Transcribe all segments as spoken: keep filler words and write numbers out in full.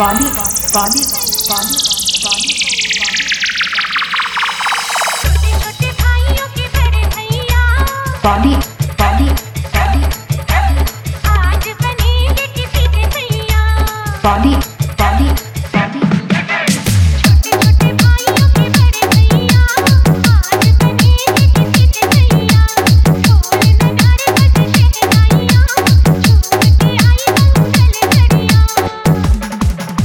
Bobby, Bobby, Bobby, Bobby, Bobby, Bobby, Bobby, आज बनेंगे किसी के भैया Bobby, Bobby, Bobby, छोटे छोटे भाइयों के बड़े भैया आज बनेंगे किसी के भैया ढोल नगाड़े बज शहनाइयाँ झूम के आई मंगल घड़ियाँ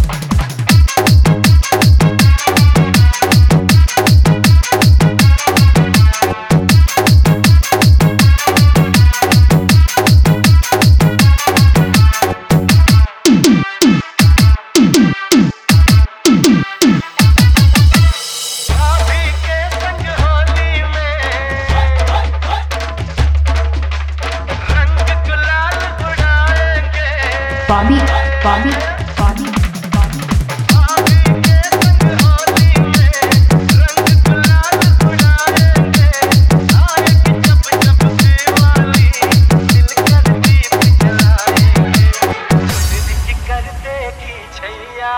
भाभी के संग होली में रंग गुलाल उड़ाएंगे। Bobby, Bobby, Bobby, Bobby, भाभी के संग होली में रंग गुलाल उड़ाएंगे। आएगी जब जब दिवाली दिल कर दीप जलाएंगे। खुद की कर देगी छैया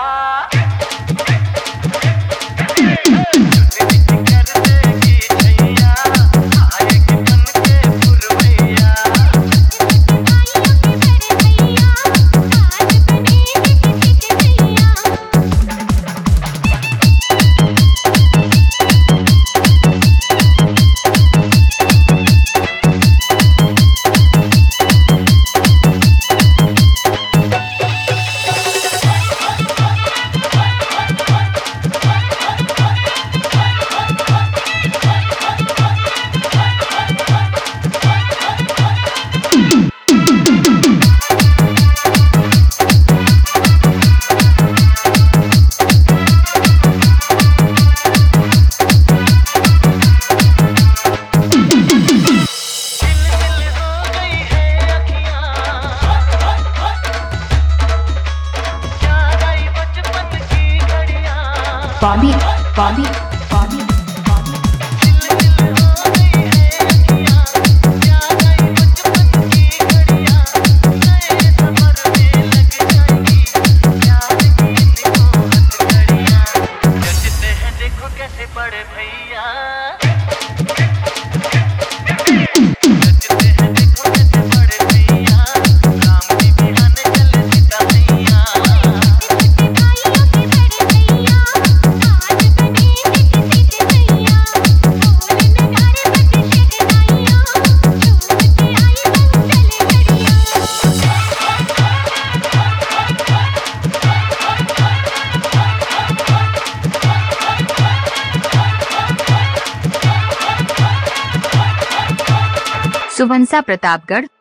Bobby, Bobby, Bobby, Bobby, देखो कैसे बड़े भैया देखो कैसे बड़े भैया राम जी बिहान चले सीता मैया सुवंसा प्रतापगढ़।